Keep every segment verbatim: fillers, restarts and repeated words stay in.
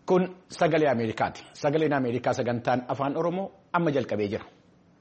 Kun sagalee Ameerikaati. Sagaleen Ameerikaa sagantaan afaan Oromoo amma jalqabee jira.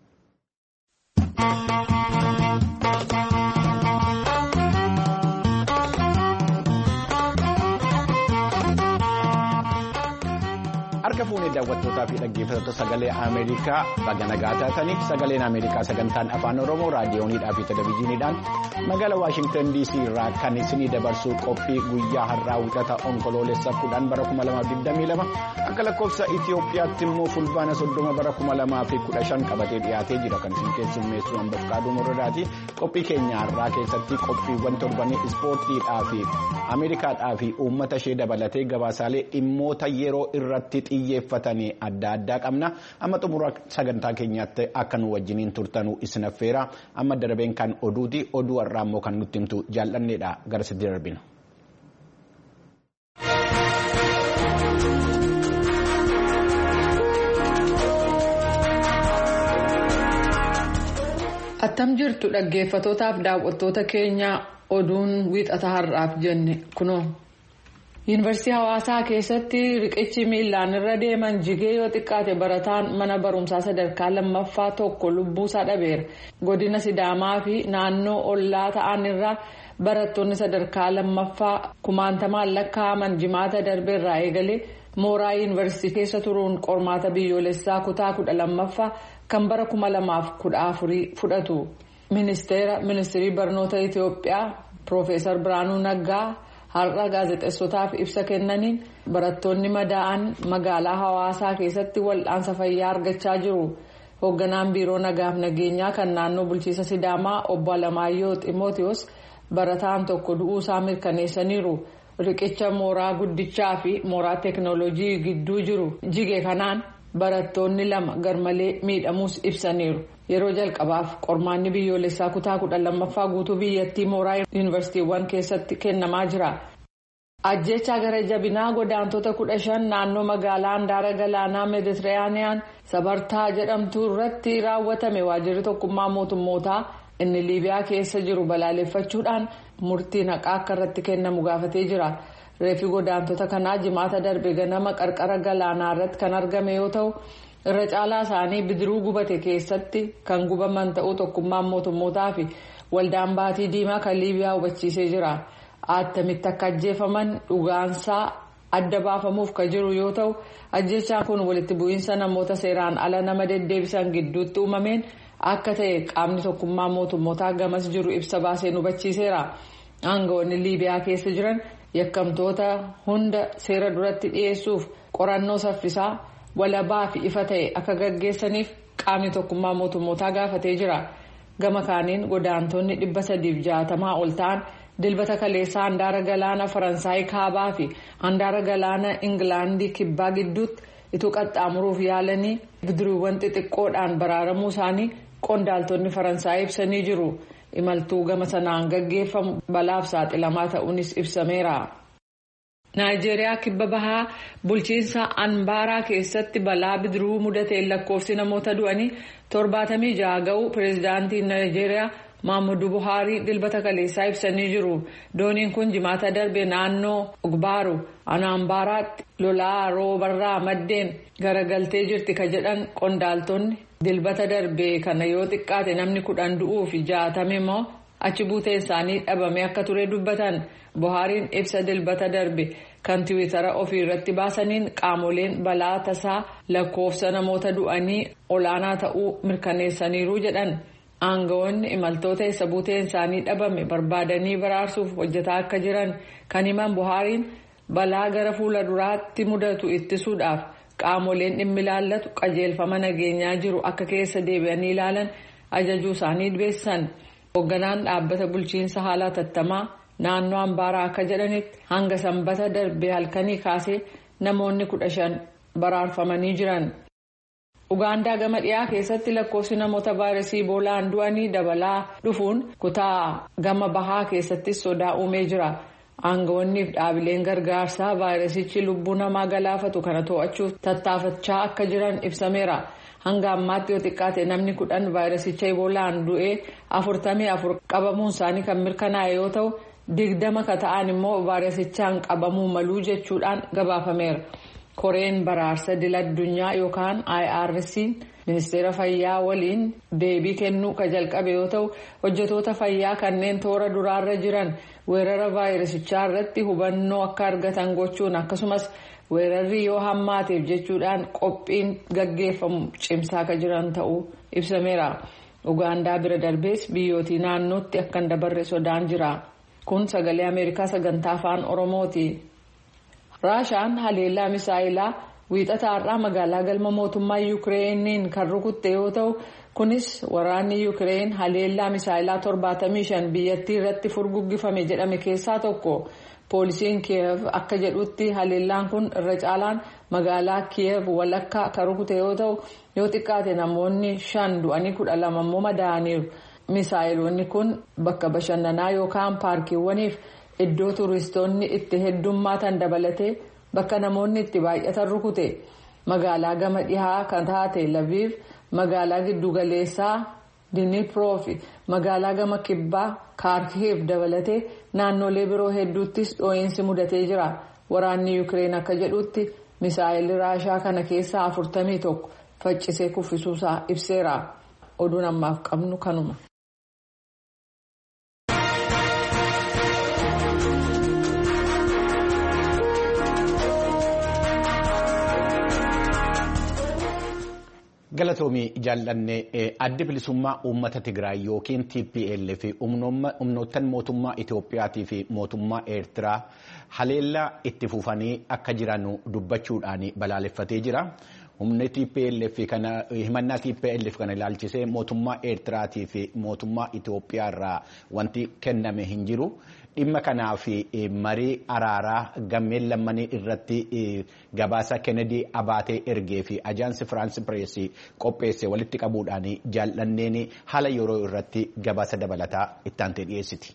Harka fuunee daawwattootaa fi dhaggeeffattoota sagalee Ameerikaa baga nagaa taatanii sagaleen Ameerikaa sagantaan afaan Oromoo raadiyooniidhaa fi televezyiiniidhaan magaalaa Waashingtan D C irraa kan isinii dabarsuu qophii guyyaa har'aa wixata onkoloolessa kudhan bara kuma lamaaf digdamii lama akka lakkoofsa Itiyoophiyaatti immoo fulbaana soddoma bara kuma lamaa fi kudha shan qabatee dhiyaatee jira kan isin keessummeessu Ambafkaaduu Moradaati. Qophii keenya har'aa keessatti qophiiwwan torbanii ispoortiidhaa fi Ameerikaadhaa fi uummata ishee dabalatee gabaasaalee dhimmoota yeroo irratti xiyyeeffatanii adda addaa qabna. Amma xumura sagantaa keenyaatti akka nu wajjiniin turtanuu isin affeera. Amma darbeen kan oduuti. Oduu har'aa immoo kan nutti himtu jaallanneedha. Garasitti darbina. Attam jirtu dhaggeeffatootaaf daawwattoota keenya oduun wiixata har'aaf jenne kunoo. Yuunivarsiitii Hawaasaa keessatti riqichi miilaan irra deeman jigee yoo xiqqaate barataan mana barumsaa sadarkaa lammaffaa tokko lubbuusaa dhabeera. Godina Sidaamaa fi naannoo ollaa ta'an irraa barattoonni sadarkaa lammaffaa kumaantamaan lakkaa'aman jimaata darbeerraa eegalee mooraa yuunivarsiitii keessa turuun qormaata biyyoolessaa kutaa kudha lammaffaa kan bara kuma lamaaf kudha afurii fudhatu. Ministeera Ministirii Barnoota Itiyoophiyaa Piroofeesar Biraanuu Naggaa har'a gaazexeessotaaf ibsa kennaniin barattoonni madaa'an magaalaa Hawaasaa keessatti wal'aansa fayyaa argachaa jiru. Hoogganaan biiroo nagaaf nageenyaa kan naannoo bulchiinsa Sidaamaa obbo Alamaayyoo Ximootiyoos barataan tokko du'uusaa mirkaneessaniiru. Riqicha mooraa guddichaa fi mooraa teekinooloojii gidduu jiru jige kanaan barattoonni lama garmalee miidhamuus ibsaniiru. Yeroo jalqabaaf qormaanni biyyoolessaa kutaa kudha lammaffaa guutuu biyyattii mooraa yuunivarsiitiiwwan keessatti kennamaa jira. Ajjeechaa gara jabinaa godaantota kudha shan naannoo magaalaa handaara galaanaa Meeditiraaniyaan sabartaa jedhamtu irratti raawwatame waajjirri tokkummaa mootummootaa inni Liibiyaa keessa jiru balaaleffachuudhaan murtii haqaa akka irratti kennamu gaafatee jira. Reeffi godaantota kanaa jimaata darbe ganama qarqara galaanaa irratti kan argame yoo ta'u irra caalaa isaanii bidiruu gubate keessatti kan gubaman ta'uu tokkummaan mootummootaa fi waldaan baatii diimaa kan Liibiyaa hubachiisee jira. Attamitti akka ajjeefaman dhugaansaa adda baafamuuf kan jiru yoo ta'u ajjeechaan kun walitti bu'iinsa namoota seeraan ala nama deddeebisan gidduutti uumameen akka ta'e qaamni tokkummaa mootummootaa gamas jiru ibsa baaseen hubachiiseera. Aangawoonni Liibiyaa keessa jiran yakkamtoota hunda seera duratti dhiyeessuuf qorannoo saffisaa walabaa fi ifa ta'e akka gaggeessaniif qaamni tokkummaa mootummootaa gaafatee jira. Gama kaaniin godaantonni dhibba sadiif jaatamaa ol ta'an dilbata kaleessaa handaara galaana Faransaay kaabaa fi handaara galaana Ingilaandii kibbaa gidduutti ituu qaxxaamuruuf yaalanii bidiruuwwan xixiqqoodhaan baraaramuu isaanii qondaaltonni Faransaay ibsanii jiru. Imaltuu gama sanaan gaggeeffamu balaaf saaxilamaa ta'uunis ibsameera. Naayijeeriyaa kibba bahaa bulchiinsa Anbaaraa keessatti balaa bidiruu mudateen lakkoofsi namoota du'anii torbaatamii jaha ga'u pireezidaantiin Naayijeeriyaa Muhammadu Buhaarii dilbata kaleessaa ibsanii jiru. Dooniin kun jimaata darbe naannoo Ogbaaru Anambaaraatti lolaa roobarraa maddeen garagaltee jirti ka jedhan qondaaltonni dilbata darbe kana yoo xiqqaate namni kudhan du'uu fi jaatame immoo achi buuteen isaanii dhabame akka ture dubbatan. Buhaariin ibsa dilbata darbe kan tiwiitara ofii irratti baasaniin qaamoleen balaa tasaa lakkoofsa namoota du'anii olaanaa ta'uu mirkaneessaniiru jedhan. Aangawoonni imaltoota isa buuteen isaanii dhabame barbaadanii baraarsuuf hojjetaa akka jiran kan himan Buhaariin balaa gara fuula duraatti mudatu ittisuudhaaf qaamoleen dhimmi ilaallatu qajeelfama nageenyaa jiru akka keessa deebi'anii ilaalan ajajuu isaanii beeksisan. Hoogganaan dhaabbata bulchiinsa haala tattamaa naannoo Ambaaraa akka jedhanitti hanga sanbata darbee halkanii kaasee namoonni kudha shan baraarfamanii jiran. Ugaandaa gama dhiyaa keessatti lakkoofsi namoota vaayirasii Iboolaan du'anii dabalaa dhufuun kutaa gama bahaa keessatti sodaa uumee jira. Aangawoonni fi dhaabileen gargaarsaa vaayirasichi lubbuu namaa galaafatu kana to'achuuf tattaafachaa akka jiran ibsameera. Hanga ammaatti yoo xiqqaate namni kudhan vaayirasicha Iboolaan du'ee afurtamii afur qabamuun isaanii kan mirkanaa'e yoo ta'u digdama ka ta'an immoo vaayirasichaan qabamuu maluu jechuudhaan gabaafameera. koreen baraarsa idil addunyaa yookaan I R C'n ministeera fayyaa waliin deebii kennuu ka jalqabe yoo ta'u hojjetoota fayyaa kanneen toora duraarra jiran weerara vaayirasichaa irratti hubannoo akka argatan gochuun akkasumas weerarri yoo hammaateef jechuudhaan qophiin gaggeeffamu cimsaa ka jiran ta'uu ibsameera. Ugaandaa bira darbees biyyootii naannootti akka hin dabarre sodaan jira. Kun sagalee Ameerikaa sagantaa afaan Oromooti. Raashaan haleellaa misaayilaa wiixata har'aa magaalaa galma mootummaa Yukireeniin kan rukutte yoo ta'u kunis waraanni Yukireen haleellaa misaayilaa torbaatamii shan biyyattii irratti furguggifame jedhame keessaa tokko. Poolisiin Kiyev akka jedhutti haleellaan kun irra caalaan magaalaa Kiyev walakkaa kan rukute yoo ta'u yoo xiqqaate namoonni shan du'anii kudha lama immoo madaa'aniiru. Misaayiloonni kun bakka bashannanaa yookaan paarkiiwwaniif iddoo turistoonni itti heddummaatan dabalatee bakka namoonni itti baay'atan rukute. Magaalaa gama dhihaa kan taate Laviv, magaalaa giddugaleessaa Dniproo fi magaalaa gama kibbaa Kharkiv dabalatee naannolee biroo hedduuttis dhoo'insi mudatee jira. Waraanni Yukireen akka jedhutti misaayilii Raashaa kana keessaa afurtamii tokko faccisee kuffisuusaa ibseera. Oduun ammaaf qabnu kanuma. Galatoomii jaallannee addi bilisummaa uummata Tigraay yookiin T P L fi humnoottan mootummaa Itoophiyaatii fi mootummaa Eertiraa haleellaa itti fufanii akka jiran dubbachuudhaan balaaleffatee jira. Humni T P L fi kana himannaa T P L fi kana ilaalchisee mootummaa Eertiraatii fi mootummaa Itoophiyaa irraa wanti kenname hin jiru. Dhimma kanaa fi marii araaraa gammeen lammanii irratti gabaasa Kennedy Abaatee ergee fi ajaansi Firaansi Pireesii qopheesse walitti qabuudhaan jaallanneen haala yeroo irratti gabaasa dabalataa itti aantee dhiyeessiti.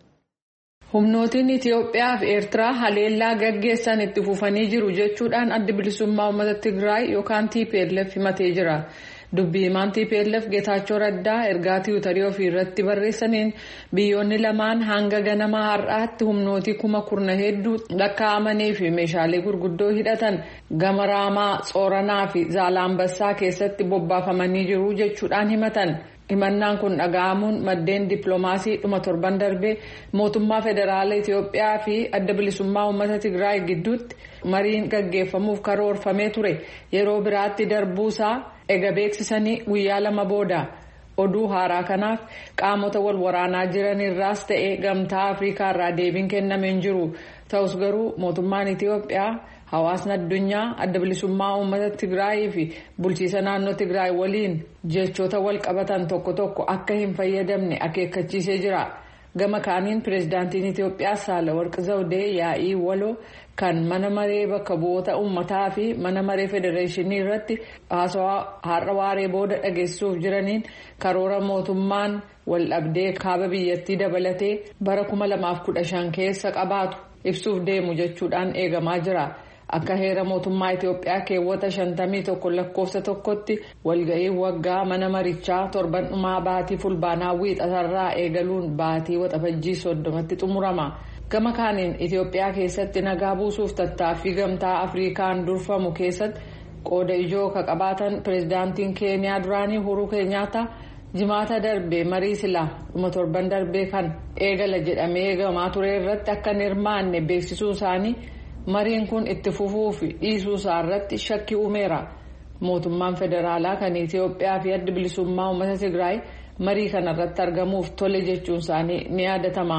Humnootiin Itoophiyaa fi Eertiraa haleellaa gaggeessan itti fufanii jiru jechuudhaan addi bilisummaa uummata Tigraay yookaan T P L F himatee jira. Dubbii himaan T P L F Geetaachoo Raddaa ergaa tiwutarii ofii irratti barreessaniin biyyoonni lamaan hanga ganama har'aatti humnootii kuma kurna hedduu lakkaa'amanii fi meeshaalee gurguddoo hidhatan gama Raamaa, Tsoranaa fi Zaalaambassaa keessatti bobbaafamanii jiru jechuudhaan himatan. Himannaan kun dhaga'amuun maddeen dippiloomaasii dhuma torban darbee mootummaa federaalaa Itoophiyaa fi adda bilisummaa uummata Tigraay gidduutti mariin gaggeeffamuuf karoorfamee ture yeroo biraatti darbuusaa ega beeksisanii guyyaa lama booda. Oduu haaraa kanaaf qaamota wal waraanaa jiran irraas ta'ee gamtaa Afrikaa irraa deebiin kennamee hin jiru. Ta'us garuu mootummaan Itoophiyaa hawaasni addunyaa adda bilisummaa uummata Tigraay fi bulchiisa naannoo Tigraay waliin jechoota wal qabatan tokko tokko akka hin fayyadamne akeekkachiisee jira. Gama kaaniin pireezidaantiin Itoophiyaa Saalawarqi Zawudee yaa'ii waloo kan mana maree bakka bu'oota uummataa fi mana maree federeeshinii irratti haasawaa har'a waaree booda dhageessuuf jiraniin karoora mootummaan wal dhabdee kaaba biyyattii dabalatee bara kuma lamaaf kudha shan keessa qabaatu ibsuuf deemu jechuudhaan eegamaa jira. Akka heera mootummaa Itoophiyaa keewwata shantamii tokko lakkoofsa tokkotti walga'ii waggaa mana marichaa torban dhumaa baatii fulbaanaa wiixatarraa eegaluun baatii waxabajjii soddomatti xumurama. Gama kaaniin Itoophiyaa keessatti nagaa buusuuf tattaaffii gamtaa Afrikaan durfamu keessatti qooda ijoo ka qabaatan pireezidaantiin Keeniyaa duraanii Uhuru Kenyaata jimaata darbee marii silaa dhuma torban darbee kan eegala jedhamee eegamaa ture irratti akka hin hirmaanne beeksisuu isaanii mariin kun itti fufuu fi dhiisuu isaa irratti shakki uumeera. Mootummaan federaalaa kan Itoophiyaa fi adda bilisummaa uummata Tigraay marii kana irratti argamuuf tole jechuun isaanii ni yaadatama.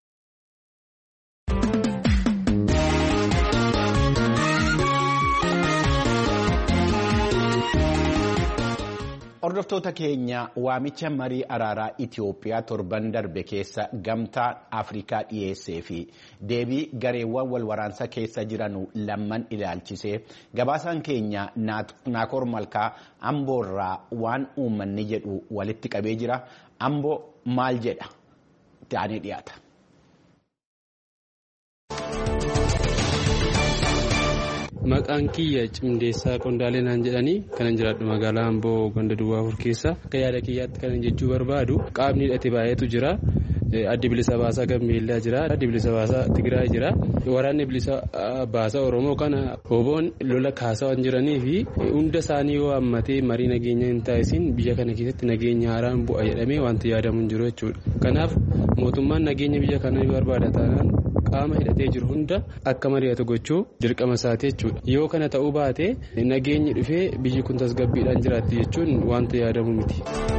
Hordoftoota keenya waamicha marii araaraa Itoophiyaa torban darbe keessa gamtaa Afrikaa dhiyeessee fi deebii gareewwan wal waraansa keessa jiran lamman ilaalchisee gabaasaan keenya Naakoor Malkaa Amboorraa waan uummanni jedhu walitti qabee jira. Amboo maal jedha? Ta'anii dhiyaata. Maqaan kiyya Cimdeessaa Qondaalee naan jedhanii kanan jiraadhu magaalaa Amboo Ganda Duwwaa Afur keessa. Akka yaada kiyyaatti kanan jechuu barbaadu qaamni hidhate baay'eetu jira. Addi bilisa baasaa Gambeellaa jira. Addi bilisa baasaa Tigraay jira. Waraanni bilisa baasaa Oromoo kana Oboon lola kaasaa waan jiranii fi hunda isaanii yoo hammatee marii nageenya hin taasisin biyya kana keessatti nageenya haaraan bu'a jedhamee wanti yaadamu hin jiru jechuudha. Kanaaf mootummaan nageenya biyya kana barbaada taanaan qaama hidhatee jiru hunda akka mari'atu gochuu dirqama isaati jechuudha. Yoo kana ta'uu baate nageenyi dhufee biyyi kun tasgabbiidhaan jiraatti jechuun wanta yaadamu miti.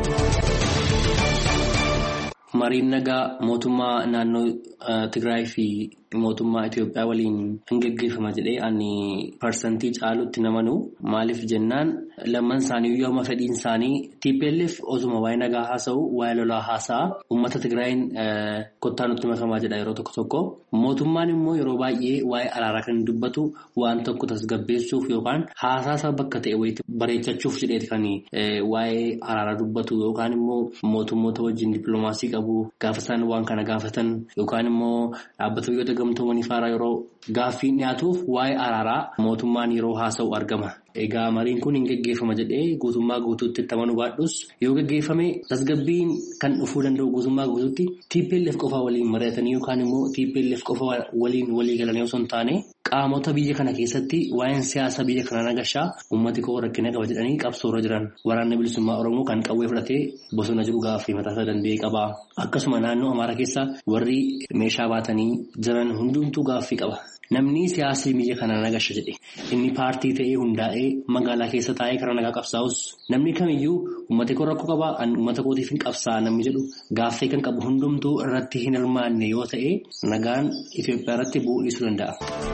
Mariin nagaa mootummaa naannoo Tigraay fi mootummaa Itoophiyaa waliin hin gaggeeffama jedhee ani parsantii caalutti namanu maaliif jennaan lamman isaanii yooma fedhiin isaanii T P L F osuma waa'ee nagaa haasa'u waa'ee lolaa haasa'a uummata Tigraayin kottaa nutti makamaa jedha yeroo tokko tokko mootummaan immoo yeroo baay'ee waa'ee araaraa kan dubbatu waan tokko tasgabbeessuuf yookaan haasaa bakka ta'e wayiitti bareechachuuf jedheeti kan waa'ee araaraa dubbatu yookaan immoo mootummoota wajjin dippiloomaasii qabu gaafa isaan waan kana gaafatan yookaan immoo dhaabbata biyyoota gamtoomanii faaraa yeroo gaaffiin dhiyaatuuf waa'ee araaraa mootummaan yeroo haasa'u argama. Egaa mariin kun hin gaggeeffama jedhee guutummaa guutuutti itti amanuu baadhus yoo gaggeeffame tasgabbiin kan dhufuu danda'u guutummaa guutuutti T P L F qofa waliin mari'atanii yookaan immoo T P L F qofa waliin walii galanii osoo hin taane qaamota biyya kana keessatti waa'een siyaasa biyya kana nagashaa uummati koo rakkina qaba jedhanii qabsoorra jiran waraanni bilisummaa Oromoo kan qawwee fudhatee bosona jiru gaaffii mataasaa danda'ee qaba. Akkasuma naannoo Amaaraa keessa warri meeshaa baatanii jiran hundumtuu gaaffii qaba. Namni siyaasii biyya kana nagasha jedhe inni paartii ta'ee hundaa'ee magaalaa keessa taa'ee karaa nagaa qabsaa'us namni kamiyyuu uummata koo rakkoo qaba uummata kootiif hin qabsaa'a namni jedhu gaaffii kan qabu hundumtuu irratti hin hirmaanne yoo ta'e nagaan Itoophiyaa irratti bu'uu dhiisuu danda'a.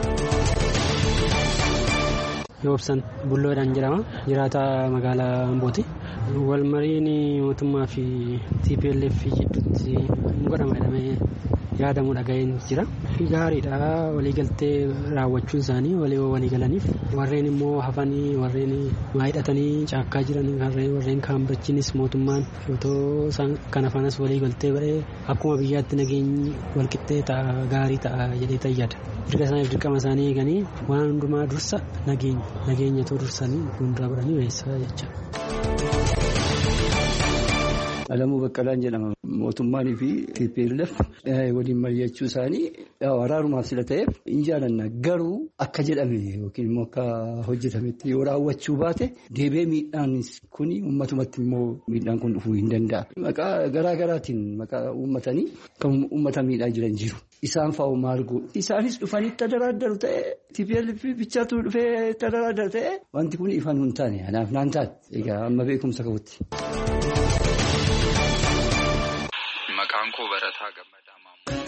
Yoobsan Bulloodhaan jedhama. Jiraata magaalaa Ambooti. Wal mariin mootummaa fi T P L F gidduutti godhama jedhamee yaadamu dhaga'een jira. Gaariidha waliigaltee raawwachuun isaanii walii walii galaniif warreen immoo hafanii warreen hidhatanii caakkaa jiran warreen kaambachiinis mootummaan otoo isaan kana faanas waliigaltee godhee akkuma biyyaatti nageenyi walqixxee ta'a gaarii ta'a jedhee tayyada. Dirqa isaaniif dirqama isaanii eeganii waan hundumaa dursa nageenya nageenya too dursanii fuuldura godhanii weessaa jecha. Alamuu Baqqalaan jedhama. Mootummaanii fi T P L F waliin mari'achuu isaanii waraarumaaf sila ta'eef hin jaalanna garuu akka jedhame yookiin immoo akka hojjetametti yoo raawwachuu baate deebee miidhaan kun uummatumatti immoo miidhaan kun dhufuu hin danda'a. Maqaa garaa garaatiin maqaa uummatanii kan uummata miidhaa jiran jiru. Isaan fa'oo maal godhu? Isaanis dhufanii tadaraaddaru ta'e T P L F bichaatu dhufee tadaraaddaru ta'e wanti kun ifaan hin taane anaaf naan taate egaa amma beekumsa qabutti. Maqaan koo Barataa Gammadaa Maamoo.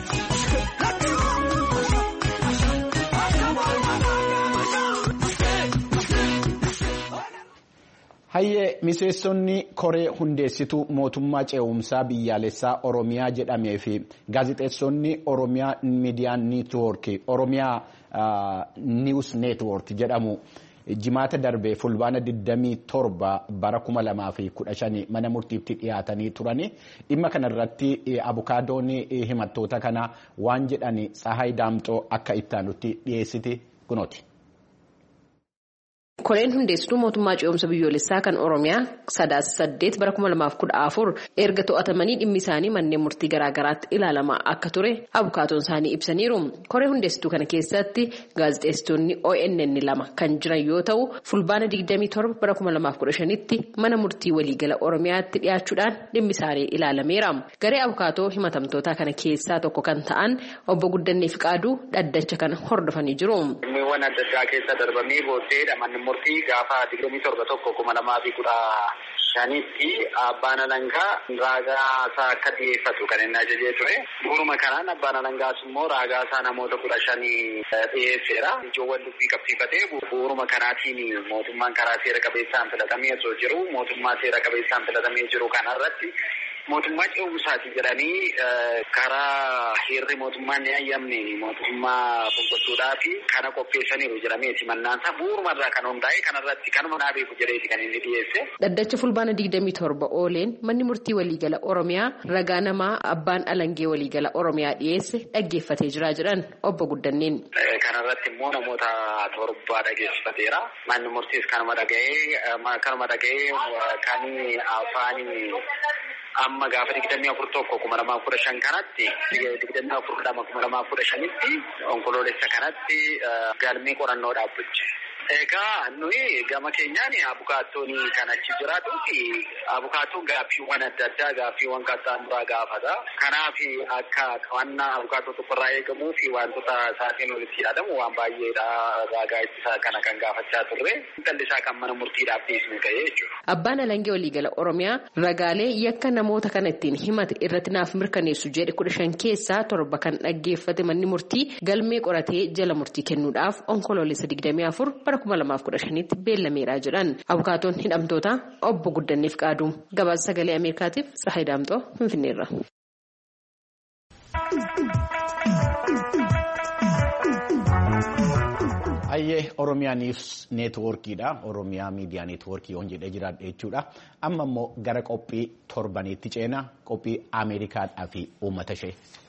Hayyee miseessonni koree hundeessituu mootummaa ce'umsaa biyyaalessaa Oromiyaa jedhamee fi gaazexeessonni Oromiyaa Miidiyaa Niitwoorkii Oromiyaa Niwus Neetwoork jedhamu. Jimaata darbee fulbaana digdamii torba bara kuma lamaa fi kudha shanii mana murtiitti dhiyaatanii turani. Dhimma kanarratti abukaadoon himattoota kana waan jedhani Tsahaay Daamxoo akka ittaanutti dhiyeessiti kunooti. Koreen hundeessituu mootummaa ce'umsa biyyoolessaa kan Oromiyaa sadaasa saddeet bara kuma lamaaf kudha afur erga to'atamanii dhimmi isaanii manneen murtii garaagaraatti ilaalamaa akka ture abukaatoon isaanii ibsaniiru. Koree hundeessituu kana keessatti gaazexeessitoonni O N N lama kan jiran yoo ta'u fulbaana digdamii torba bara kuma lamaaf kudha shanitti mana murtii waliigala Oromiyaatti dhiyaachuudhaan dhimmi isaanii ilaalameera. Garee abukaatoo himatamtoota kana keessaa tokko kan ta'an obbo Guddannee Fiqaaduu dhaddacha kana hordofanii jiru. Murtii gaafa digdamii torba tokko kuma lamaa fi kudha shanitti abbaan alangaa raagaa isaa akka dhiyeeffatu kan inni ajajee ture. Bu'uuruma kanaan abbaan alangaas immoo raagaa isaa namoota kudha shanii dhiyeesseera. Ijoowwan dubbii qabsiifatee bu'uuruma kanaatiin mootummaan karaa seera qabeessaan filatamee osoo jiru mootummaa seera qabeessaan filatamee jiru kanarratti mootummaa ce'umsaati jedhanii karaa heerri mootummaan ni ayyamne mootummaa fonqolchuudhaa fi kana qopheessaniiru jedhameeti mannaansa bu'uurumarraa kan hundaa'e kanarratti kanuma naa beeku jedheeti kan inni dhiyeesse. Dhaddacha fulbaana digdamii torba ooleen manni murtii waliigala Oromiyaa ragaa namaa abbaan alangee waliigala Oromiyaa dhiyeesse dhaggeeffatee jira jedhan obbo Guddanneen. Kanarratti immoo namoota torbaa dhageessifateera. Manni murtiis kanuma dhaga'ee kanuma dhaga'ee kan afaan amma gaafa digdamii afur tokko kuma lamaa kudha shan kanatti digdamii afur lama kuma lamaa kudha shanitti onkoloolessa kanatti galmee qorannoo dhaabbache. Egaa nuyi gama keenyaan abukaattoon kan achi jiraatuu fi abukaattoon gaaffiiwwan adda addaa gaaffiiwwan qaxxaamuraa gaafata. Kanaaf akka qabannaa abukaattoo tokkorraa eegamuu fi wantoota isaatiin walitti yaadamu waan baay'eedha ragaa ittisaa kana kan gaafachaa turre. Tallisaa kan mana murtiidhaaf dhiisne ta'ee jechuudha. Abbaan alangee waliigala Oromiyaa ragaalee yakka namoota kana ittiin himate irratti naaf mirkaneessu jedhe kudha shan keessaa torba kan dhaggeeffate manni murtii galmee qoratee jala murtii kennuudhaaf onkoloolessa digdamii afur kuma lamaaf kudha shanitti beellameeraa jedhan abukaatoon hidhamtoota obbo Guddanneef qaadu gabaasa sagalee Ameerikaatiif Tsahaay Daamxoo Finfinneerra. Ayyee Oromiyaa Niws Neetwoorkiidha. Oromiyaa Miidiyaa Neetwoorkii on jedhee jiraadha jechuudha. Amma immoo gara qophii torbaniitti ceena qophii Ameerikaadhaa fi uummata ishee.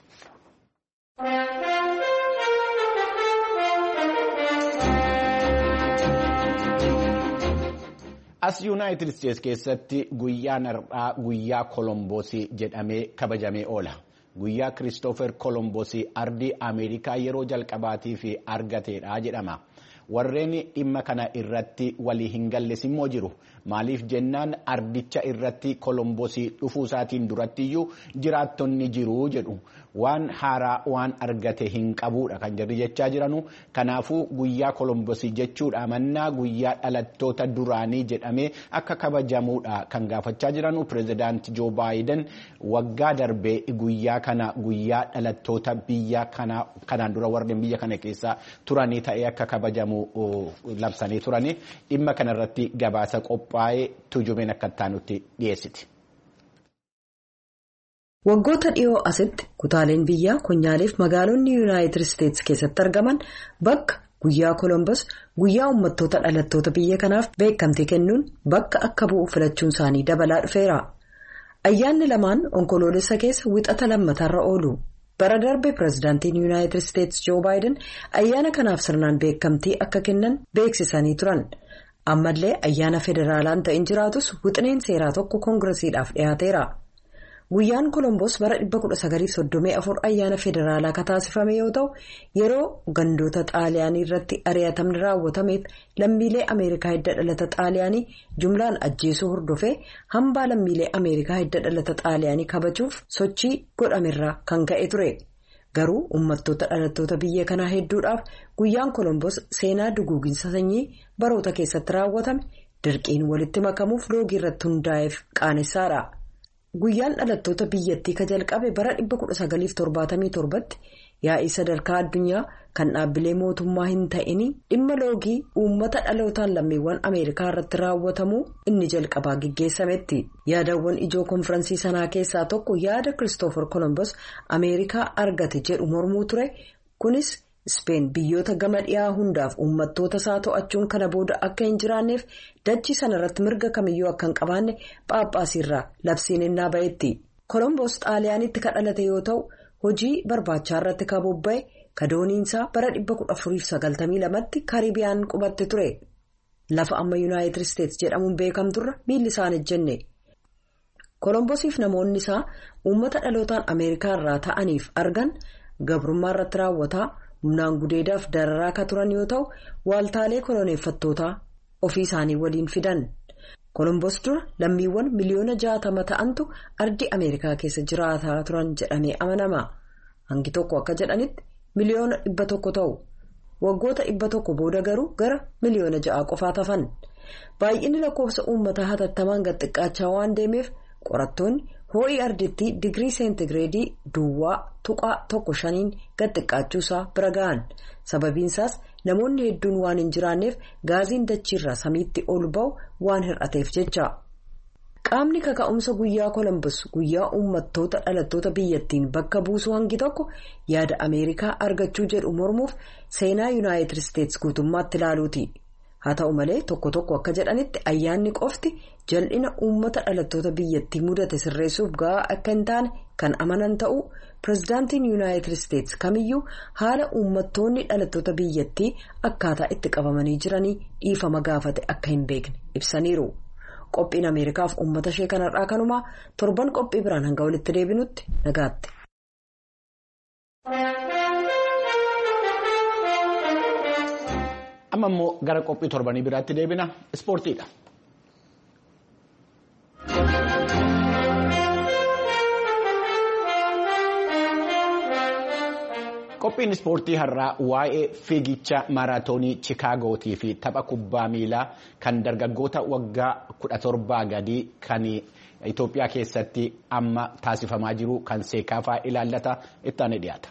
As Yuunaayitid Isteetsi keessatti guyyaan har'aa guyyaa Kolomboosii jedhamee kabajamee oola. Guyyaa Kiristoofer Kolomboosii ardii Ameerikaa yeroo jalqabaatii fi argateedha jedhama. Warreen dhimma kana irratti walii hin galles immoo jiru. Maaliif jennaan ardicha irratti Kolomboosii dhufuu isaatiin durattiyyuu jiraattonni jiru jedhu. Waan haaraa waan argate hin qabuudha kan jirri jechaa jiranu. Kanaafuu guyyaa Kolomboosii jechuudha mannaa guyyaa dhalattoota duraanii jedhamee akka kabajamuudha kan gaafachaa jiranu. Pireezidaanti Joo Baayiden waggaa darbee guyyaa kana guyyaa dhalattoota biyya kanaan dura warreen biyya kana keessa turanii ta'ee akka kabajamu labsanii turanii. Dhimma kanarratti gabaasa qophaa'ee tujumeen akka taanutti dhiyeessiti. Waggoota dhiyoo asitti kutaaleen biyyaa konyaaleef magaalonni Yuunaayitid Isteetsi keessatti argaman bakka guyyaa Kolomboos guyyaa uummattoota dhalattoota biyya kanaaf beekamtii kennuun bakka akka bu'u filachuun isaanii dabalaa dhufeera. Ayyaanni lamaan onkoloolessa keessa wixata lammatarra oolu. Bara darbe pireezidaantiin Yuunaayitid Isteetsi Joo Baayiden ayyaana kanaaf sirnaan beekamtii akka kennan beeksisanii turan. Ammallee ayyaana federaalaan ta'in jiraatus wixineen seeraa tokko koongiresiidhaaf dhiyaateera. Guyyaan Kolomboos bara dhibba kudha sagaliif soddomii afur ayyaana federaalaa kan taasifame yoo ta'u yeroo gandoota xaaliyaanii irratti ari'atamni raawwatameef lammiilee Ameerikaa hidda dhalata xaaliyaanii jumlaan ajjeesuu hordofee hambaa lammiilee Ameerikaa hidda dhalata xaaliyaanii kabajuuf sochii godhamerraa kan ka'e ture. Garuu uummattoota dhalattoota biyya kanaa hedduudhaaf guyyaan Kolomboos seenaa duguuginsa sanyii baroota keessatti raawwatame dirqiin walitti makamuuf loogii irratti hundaa'eef qaanessaadha. Guyyaan dhalattoota biyyattii ka jalqabe bara dhibba kudha sagaliif torbaatamii torbatti yaa'ii sadarkaa addunyaa kan dhaabbilee mootummaa hin ta'ini dhimma loogii uummata dhalootaan lammiiwwan Ameerikaa irratti raawwatamuu inni jalqabaa gaggeessametti. Yaadawwan ijoo konfiraansii sanaa keessaa tokko yaada Kiristoofer Kolomboos Ameerikaa argate jedhu mormuu ture. Kunis Speen biyyoota gama dhiyaa hundaaf uummattoota isaa to'achuun kana booda akka hin jiraanneef dachii sanarratti mirga kamiyyuu akka hin qabaanne Phaaphaasiirraa labsiin innaa ba'etti. Kolomboos xaaliyaanitti ka dhalate yoo ta'u hojii barbaachaa irratti ka bobba'e kadooniinsaa bara dhibba kudha afuriif sagaltamii lamatti Kaaribiyaan qubatte ture. Lafa amma Yuunaayitid Isteetsi jedhamuun beekamturra miilli isaan ejjenne. Kolomboosiif namoonni isaa uummata dhalootaan Ameerikaa irraa ta'aniif argan gabrummaa irratti raawwataa. Humnaan gudeedaaf dararaa akka turan yoo ta'u waaltaalee koloneeffattootaa ofii isaanii waliin fidan. Kolomboos dura lammiiwwan miliyoona jaatama ta'antu ardii Ameerikaa keessa jiraataa turan jedhamee amanama. Hangi tokko akka jedhanitti miliyoona dhibba tokko ta'u. Waggoota dhibba tokko booda garuu gara miliyoona ja'a qofaa tafan. Baay'inni lakkoofsa uummataa hatattamaan gad xiqqaachaa waan deemeef qorattoonni ho'i ardittii digirii seentigireedii duwwaa tuqaa tokko shaniin gad xiqqaachuusaa bira ga'an. Sababiinsaas namoonni hedduun waan hin jiraanneef gaaziin dachiirraa samiitti ol ba'u waan hir'ateef jecha. Qaamni kaka'umsa guyyaa Kolombos guyyaa uummattoota dhalattoota biyyattiin bakka buusuu hangi tokko yaada Ameerikaa argachuu jedhu mormuuf seenaa Yuunaayitid Isteets guutummaatti ilaaluuti. Haa ta'u malee tokko tokko akka jedhanitti ayyaanni qofti jal'ina uummata dhalattoota biyyattii mudate sirreessuuf gahaa akka hin taane kan amanan ta'uu pirezidaantiin Yuunaayitid Isteets kamiyyuu haala uummattoonni dhalattoota biyyattii akkaataa itti qabamanii jiranii dhiifama gaafate akka hin beekne ibsaniiru. Qophiin Ameerikaaf uummata ishee kanarraa kanumaa torban qophii biraan hanga walitti deebinutti nagaatti. Amma immoo gara qophii torbanii biraatti deebina ispoortiidha. Qophiin ispoortii har'aa waa'ee fiigicha maaraatoonii Chicaagootii fi tapha kubbaa miilaa kan dargaggoota waggaa kudha torbaa gadii kan Itoophiyaa keessatti amma taasifamaa jiru kan seekaafaa ilaallata itti aanee dhiyaata.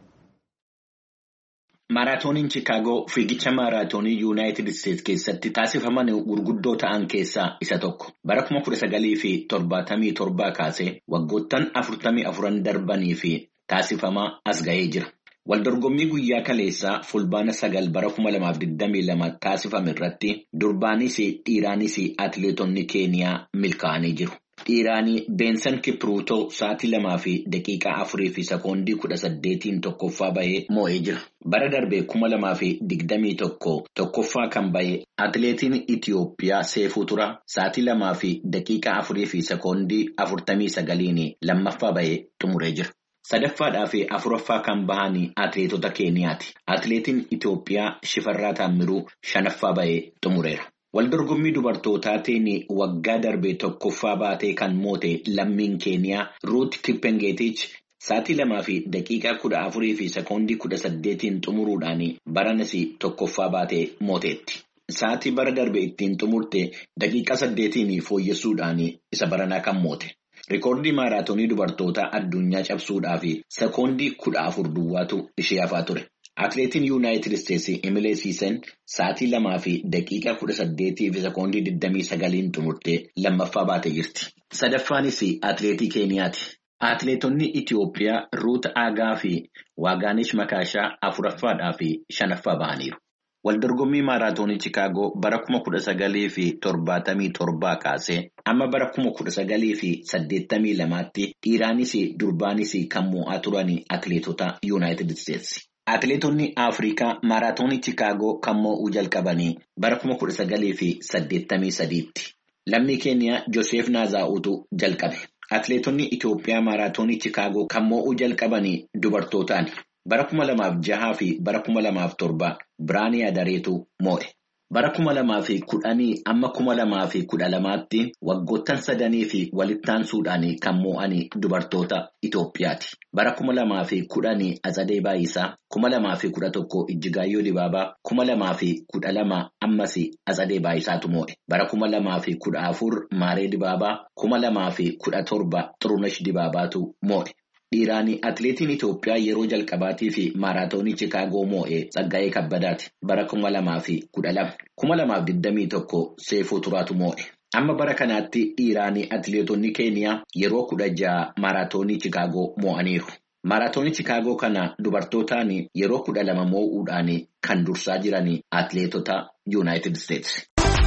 Maaraatooniin Chicaagoo fiigicha maaraatoonii Yuunaayitid Isteets keessatti taasifaman gurguddoo ta'an keessaa isa tokko. Bara kuma kudha sagalii fi torbaatamii torbaa kaasee waggoottan afurtamii afuran darbanii fi taasifamaa as ga'ee jira. Waldorgommii guyyaa kaleessaa fulbaana sagal bara kuma lamaaf digdamii lama taasifame irratti durbaanis dhiiraanis atileetonni Keeniyaa milkaa'anii jiru. Dhiiraanii Beensan Kipruutoo sa'aatii lamaa fi daqiiqaa afurii fi sekoondii kudha saddeetiin tokkoffaa bahee moo'ee jira. Bara darbee kuma lamaa fi digdamii tokko tokkoffaa kan bahe atileetiin Itiyoophiyaa Seefuu Turaa sa'aatii lamaa fi daqiiqaa afurii fi sekoondii afurtamii sagaliin lammaffaa bahee xumuree jira. Sadaffaadhaa fi afuraffaa kan bahanii atileetota Keeniyaati. Atileetiin Itiyoophiyaa Shifarraa Taammiruu shanaffaa bahee xumureera. Waldorgommii dubartootaatiin waggaa darbee tokkoffaa baatee kan moote lammiin Keeniyaa Ruut Kippengeetich sa'aatii lamaa fi daqiiqaa kudha afurii fi sekoondii kudha saddeetiin xumuruudhaan baranas tokkoffaa baatee mooteetti. Sa'aatii bara darbee ittiin xumurte daqiiqaa saddeetiin fooyyessuudhaan isa baranaa kan moote. Rikoordii maaraatoonii dubartootaa addunyaa cabsuudhaaf sekoondii kudha afur duwwaatu ishee hafaa ture. Atileetiin Yuunaayitid Isteets Emilee Siisen sa'aatii lamaa fi daqiiqaa kudha saddeetii fi sekoondii digdamii sagaliin xumurtee lammaffaa baatee jirti. Sadaffaanis atileetii Keeniyaati. Atileetonni Itiyoophiyaa Ruut Aagaa fi Waagaanish Makaashaa afuraffaadhaa fi shanaffaa bahaniiru. Waldorgommii maaraatoonii Chicaagoo bara kuma kudha sagalii fi torbaatamii torbaa kaasee amma bara kuma kudha sagalii fi saddeettamii lamaatti dhiiraanis durbaanis kan moo'aa turan atileetota Yuunaayitid Isteets. Atileetonni Afrikaa maaraatoonii Chicaagoo kan moo'uu jalqabanii bara kuma kudha sagalii fi saddeettamii sadiitti. Lammii Keeniyaa Joosef Naazaa'uutu jalqabe. Atileetonni Itoophiyaa maaraatoonii Chicaagoo kan moo'uu jalqabanii dubartootaani. Bara kuma lamaaf jahaa fi bara kuma lamaaf torba Biraanii Adareetu moo'e. Bara kuma lamaa fi kudhanii amma kuma lamaa fi kudha lamaatti waggoottan sadanii fi walittaansuudhaan kan moo'anii dubartoota Itoophiyaati. Bara kuma lamaa fi kudhanii Azadee Baayisaa, kuma lamaa fi kudha tokko Ijjigaayyoo Dibaabaa, kuma lamaa fi kudha lama ammas Azadee Baayisaatu moo'e. Bara kuma lamaa fi kudha afur Maaree Dibaabaa, kuma lamaa fi kudha torba Xurunesh Dibaabaatu moo'e. Dhiiraanii atileetiin Itoophiyaa yeroo jalqabaatii fi maaraatoonii Chicaagoo moo'ee Tsaggaayee Kabbadaati. Bara kuma lamaa fi kudha lama. Kuma lamaaf digdamii tokko Seefuu Turaatu moo'e. Amma bara kanaatti dhiiraanii atileetonni Keeniyaa yeroo kudha jaha maaraatoonii Chicaagoo moo'aniiru. Maaraatoonii Chicaagoo kana dubartootaan yeroo kudha lama moo'uudhaan kan dursaa jiran atileetota Yuunaayitid Isteets.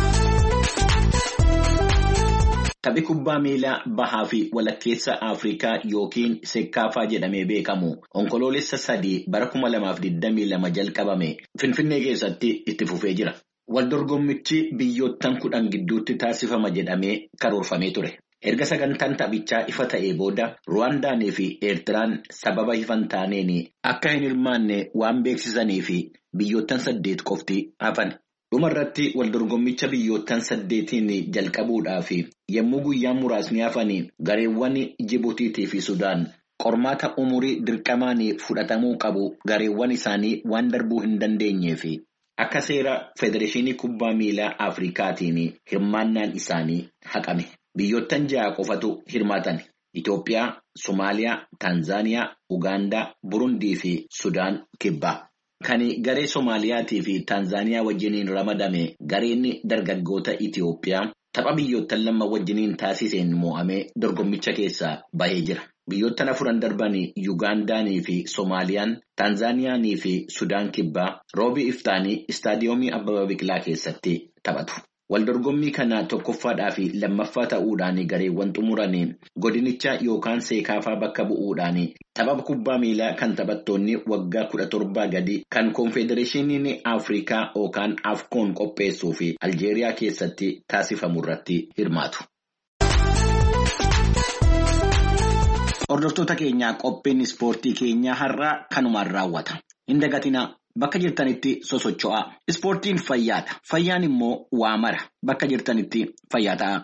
Taphi kubbaa miilaa bahaa fi walakkeessa Afrikaa yookiin Seekaafaa jedhamee beekamu onkoloolessa sadii bara kuma lamaaf digdamii lama jalqabame Finfinnee keessatti itti fufee jira. Waldorgommichi biyyoottan kudhan gidduutti taasifama jedhamee karoorfamee ture. Erga sagantaan taphichaa ifa ta'ee booda Ruwaandaanii fi Eertiraan sababa ifa hin taaneen akka hin hirmaanne waan beeksisanii fi biyyoottan saddeet qofti hafan. Dhumarratti waldorgommicha biyyoottan saddeetiin jalqabuudhaaf yommuu guyyaan muraasni hafanii gareewwan Jibuutiitii fi Sudaan qormaata umurii dirqamaan fudhatamuu qabu gareewwan isaanii waan darbuu hin dandeenyee fi akka seera Federeeshinii Kubbaa Miilaa Afrikaatiin hirmaannaan isaanii haqame. Biyyoottan ja'a qofatu hirmaatan. Itoophiyaa, Somaaliyaa, Taanzaaniyaa, Ugaandaa, Burundii fi Sudaan Kibbaa. Kan garee Soomaaliyaatii fi Taanzaaniyaa wajjiniin ramadame gareen dargaggoota Itoophiyaa tapha biyyoottan lama wajjiniin taasiseen mo'amee dorgommicha keessaa bahee jira. Biyyoottan afuran darbanii Yuugaandaanii fi Soomaaliyaan, Taanzaaniyaanii fi Sudaan Kibbaa roobii iftaanii istaadiyoomii Abbabaa Biqilaa keessatti taphatu. Waldorgommii kana tokkoffaadhaa fi lammaffaa ta'uudhaan gareewwan xumuranii godinicha yookaan seekaafaa bakka bu'uudhaan tapha kubbaa miilaa kan taphattoonni waggaa kudha torbaa gadi kan koonfedereeshiniin Afrikaa yookaan Afkoon qopheessuu fi Aljeeriyaa keessatti taasifamu irratti hirmaatu. Hordoftoota keenyaa qophiin ispoortii keenyaa har'aa kanumaan raawwata. Hin dagatinaa. Bakka jirtanitti sosocho'aa. Ispoortiin fayyaadha. Fayyaan immoo waa mara. Bakka jirtanitti fayyaa ta'a.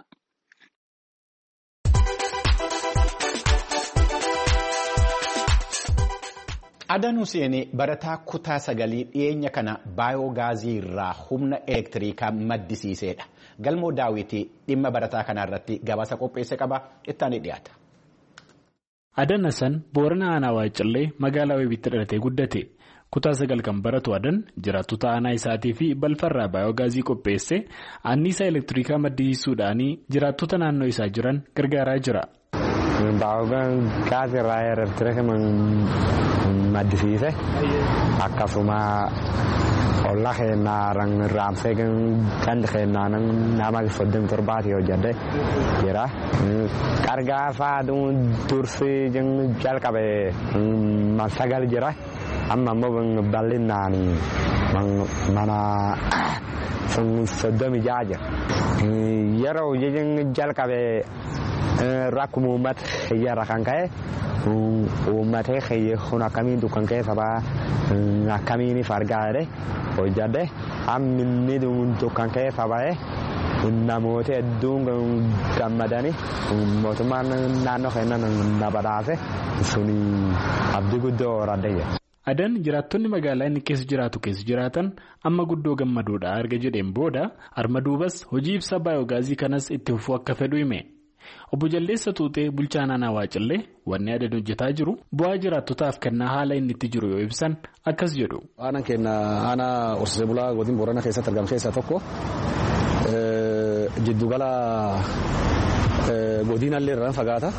Adaan Hussein barataa kutaa sagalii dhiyeenya kana baayoogaazii irraa humna elektiriikaa maddisiisedha. Galmoo Daawwitii dhimma barataa kanarratti gabaasa qopheesse qaba. Ittaanii dhiyaata. Adaan Hassan Boorana Aanaa Waacallee magaalaa Weebitti dhalatee guddate. Kutaa sagal kan baratu Adaan jiraattota aanaa isaatii fi balfarraa baayoogaazii qopheesse anniisaa elektiriikaa maddisiisuudhaan jiraattota naannoo isaa jiran gargaaraa jira. Baayoogaazii irraa elektiriika maddisiise akkasuma olla keenyaa raamsee kan keenyaa nama soddomii torbaatii hojjate jira. Gargaarsa dursii jalqabe sagal jira. Amma immoo bal'inaan mana soddomii jaha jira. Yeroo jalqabe rakkoo uummata xiyyaara kan ka'e uummata xiyyeeffannoo kun akkamiin dukkan keessa ba'a akkamiin fargaadhe hojjate hammi dukkan keessa ba'e namoota hedduun gammadanii mootummaan naannoo keenyan na badhaase suni abdii guddoo horadhe. Adaan jiraattonni magaalaa inni keessa jiraatu keessa jiraatan amma guddoo gammadoodha erga jedheen booda harma duubas hojii ibsaa baayoogaazii kanas itti fufuu akka fedhu hime. Obbo Jaldeessa Tuutee bulchaa Aanaa Waacallee wanni Adaan hojjetaa jiru bu'aa jiraattotaaf kennaa haala inni itti jiru yoo ibsan akkas jedhu. Aanaan keenya aanaa horsiisee bulaa godina Booranaa keessatti argamu keessaa tokko jiddugala godinallee irraan fagaata.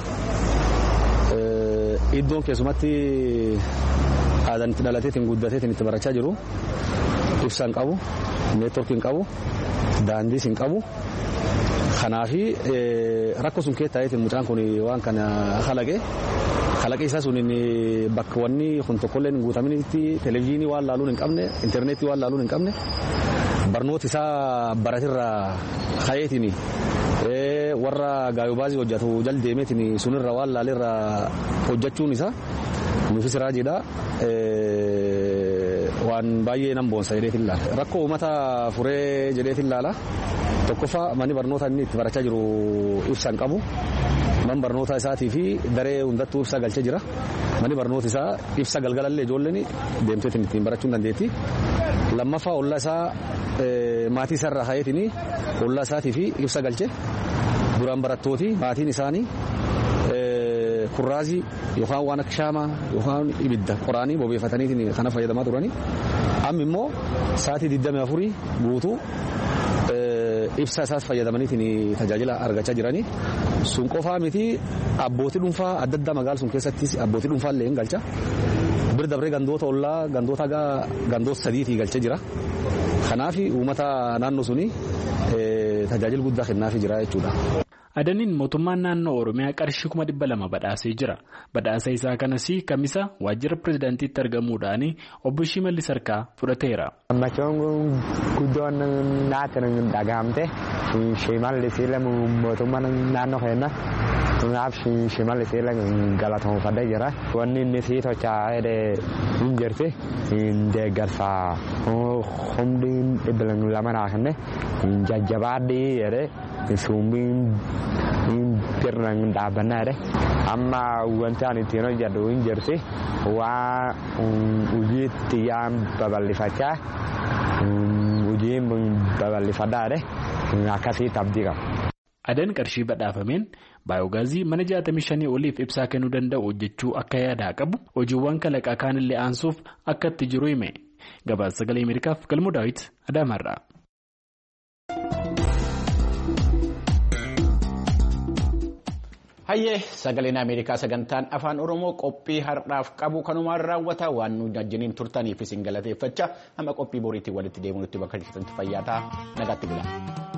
Iddoon keessumatti aadaan itti dhalateetiin guddateetiin itti barachaa jiru ibsaa hin qabu, neetworkii hin qabu, daandiis hin qabu. Kanaafi rakkoo sun keessa ta'eetiin mucaan kun waan kana kalaqe kalaqee isaa sun bakka wanni kun tokkollee hin guutaminitti televezyiinii waan laaluun hin qabne intarneetii waan laaluun hin qabne barnoota isaa baratirraa ka'eetiin warra baayoogaazii hojjetu jal deemeetiin sunirra waan laalirraa hojjechuun isaa nuufis raajiidha. Waan baay'ee nan boonsa jedheetiin laala. Rakkoo uummata furee jedheetiin laala. Tokkoffaa manni barnoota inni itti barachaa jiru ibsaa hin qabu. Man barnoota isaatii fi daree hundattuu ibsaa galchee jira. Manni barnoota isaa ibsa galgalallee ijoolleen deemteetiin ittiin barachuu hin dandeetti. Lammaffaa ollaa isaa maatii isaarraa ka'eetiin ollaa isaatii fi ibsa galchee duraan barattooti maatiin isaanii kurraazii yookaan waan akka shaamaa yookaan ibidda qoraanii bobeeffataniitiin kana fayyadamaa turanii. Amma immoo sa'aatii digdamii afurii guutuu ibsaa isaas fayyadamaniitiin tajaajila argachaa jiranii. Sun qofaa miti abbootii dhuunfaa adda addaa magaalaa sun keessattis abbootii dhuunfaa illee hin galcha. Bir dabree gandoota ollaa gandoota gandoota sadiitii galchee jira. Kanaaf uummata naannoo suni tajaajila guddaa kennaafii jira jechuudha. Adaaniin mootummaan naannoo Oromiyaa qarshii kuma dhibba lama badhaasee jira. Badhaasa isaa kanas kamisa waajjira pirezidaantiitti argamuudhaan obbo Shimallis Harkaa fudhateera. Gammachuun guddoon naatti dhagahamte Shimallis mootummaan naannoo keenya naaf Shimallis galatoomfadhee jira. Wanni inni sii tochaa hin jirti deeggarsa humni dhibba lama naa kenne jajjabaadhii jedhee suumbiin birnan dhaabannaa jedhe amma wanti ani ittiin hojjedhu hin jirti waa hojii xiyyaan babal'ifachaa hojiin babal'ifadhaa jedhe akkasitti abdii qaba. Adaan qarshii badhaafameen baayoogaazii mana jaatamii shanii oliif ibsaa kennuu danda'u hojjechuu akka yaadaa qabu hojiiwwan kalaqaa kaanillee aansuuf akka itti jiru hime. Gabaasa sagalee Ameerikaaf Galmoo Daawit Adaamaarraa. Hayyee sagaleen Ameerikaa sagantaan afaan Oromoo qophii har'aaf qabu kanumaan raawwata waan nu wajjiniin turtaniif isin galateeffachaa amma qophii boriitiin walitti deemuutti bakka jirtanitti fayyaa ta'aa nagaatti bulaa.